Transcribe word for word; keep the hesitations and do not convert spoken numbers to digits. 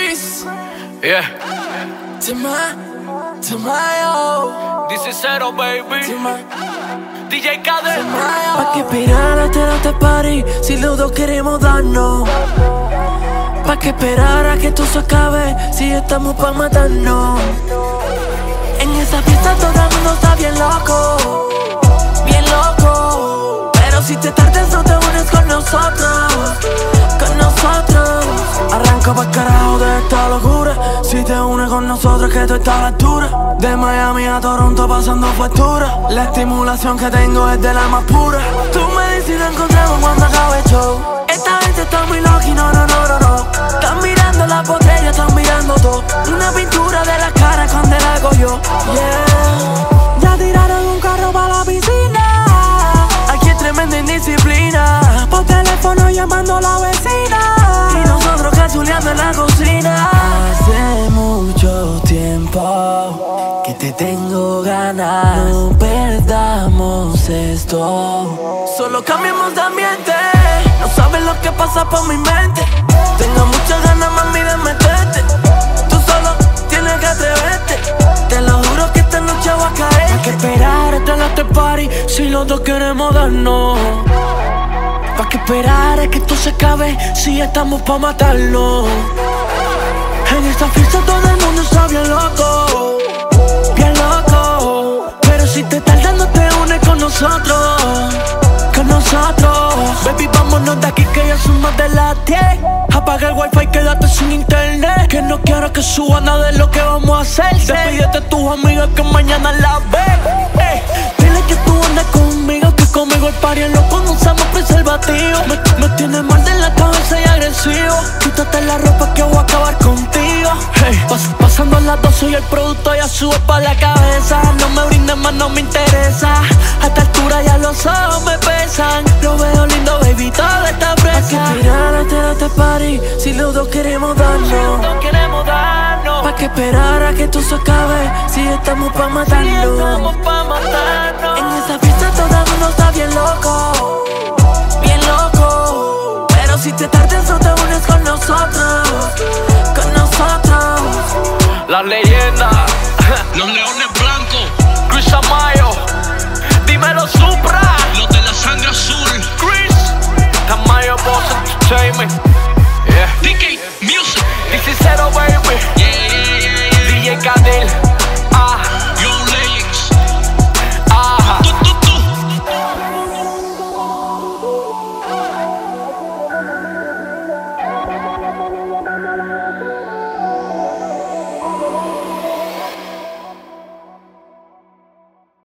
Chris, Yeah, Tima, Timayo, dice cero, baby. Tima, D J Kader. Pa' que esperar a tener este party si los dos queremos darnos. Pa' que esperar a que esto se acabe si estamos pa' matarnos. En esa fiesta todo el mundo está bien loco, bien loco. Pero si te tardas no te unes con nosotros, con nosotros. Arranca pa'l carajo de esta locura. Si te unes con nosotros que tú estás a la altura. De Miami a Toronto pasando factura. La estimulación que tengo es de la más pura. Tú me dices y lo encontramos cuando acabe el show. Esta gente está muy loca y no, no, no, no, no. Están mirando la botella, están mirando todo. Una pintura de la cara cuando la hago yo. Yeah. Ya tiraron un carro para la piscina. Aquí es tremenda indisciplina. Por teléfono llamando a la vecina. Y nosotros cazuleando en la cocina. Hace mucho tiempo que te tengo ganas. No perdamos esto. Solo cambiemos de ambiente. No sabes lo que pasa por mi mente. Tengo muchas ganas, mami, de meterte. Tú solo tienes que atreverte. Te lo juro que esta noche va a caer. Hay que esperar hasta el after party si los dos queremos darnos. Pa' que esperar a que esto se acabe si estamos pa' matarlo. En esta fiesta todo el mundo está bien loco, bien loco. Pero si te tardas no te unes con nosotros, con nosotros. Baby, vámonos de aquí que ya son más de las diez. Apaga el wifi, quédate sin internet. Que no quiero que suba nada de lo que vamos a hacer. Despídete de tus amigas que mañana la ves. eh. Dile que tú andas conmigo, que conmigo el party es loco, no usamos preservativo. Me, me tienes mal de la cabeza y agresivo. Quítate la ropa que voy a acabar contigo. Hey, pas, pasando las doce y el producto ya sube pa' la cabeza. No me brindes más, no me interesa. A esta altura ya los ojos me pesan. Lo veo lindo, baby, todo está presa. Pa' que esperar a tener este party si los dos queremos darnos. No queremos darnos. Pa' que esperar a que esto se acabe si estamos pa' matarlo. Si estamos pa' matarnos. En esa fiesta todo el mundo está bien loco, bien loco. Pero si te tardas no te unes con nosotros, con nosotros. La leyenda, Los leones blancos, Chris Amayo. Dímelo, Supra. los de la sangre azul. Chris Tamayo Boss Entertainment.